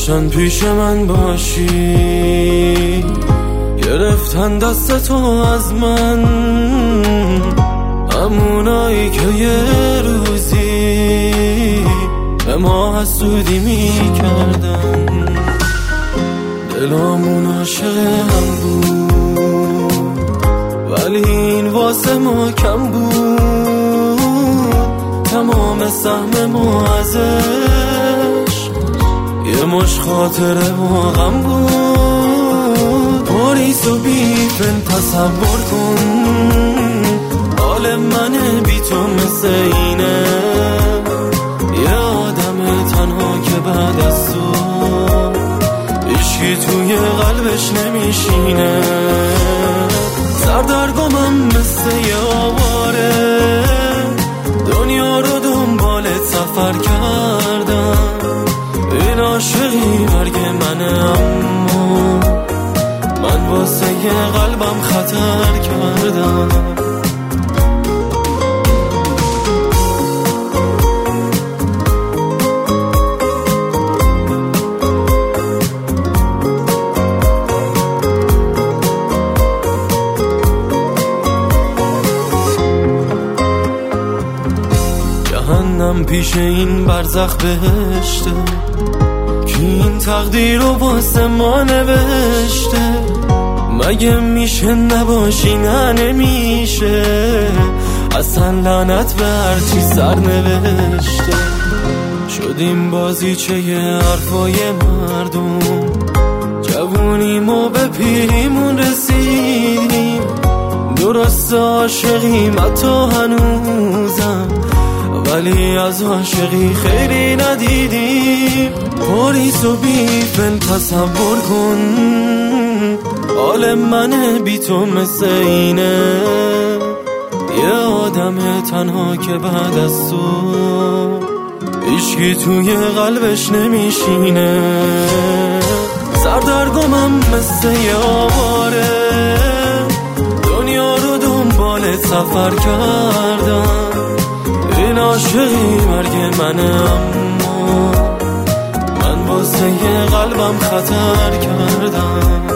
داشتن پیش من باشی، گرفتن دستتو از من، همونایی که یه روزی به ما حسودی میکردن. دلامون عاشق هم بود ولی این واسه ما کم بود. تمام سهم ما ازش یه مش خاطره و غم بود. پاریس و بیفن تصور کن حال من بی تو مثل اینه. یه آدم تنها که بعد از تو عشقی توی قلبش نمیشینه. سردرگمم مثل یه آواره، دنیا رو دنبالت سفر کردم. این عاشقی مرگ منه، اما من واسه یه قلبم خطر کردم. جهنم پیش این برزخ بهشته، کی این تقدیر رو واسه ما نوشته. مگه میشه نباشی؟ نه نمیشه، اصلا لعنت به هرچی سر نوشته. شدیم بازیچه حرفای مردم، جوونیم و به پیریمون رسیدیم. درست عاشقیم حتی هنوزم، ولی از عاشقی خیلی ندیدیم. پاریس و بیفن تصور کن حال من بی تو مثل اینه. یه آدم تنها که بعد از تو عشقی توی قلبش نمیشینه. سردرگمم مثل یه آواره، دنیا رو دنبالت سفر کردم. این عاشقی مرگ منه، اما من واسه یه قلبم خطر کردم.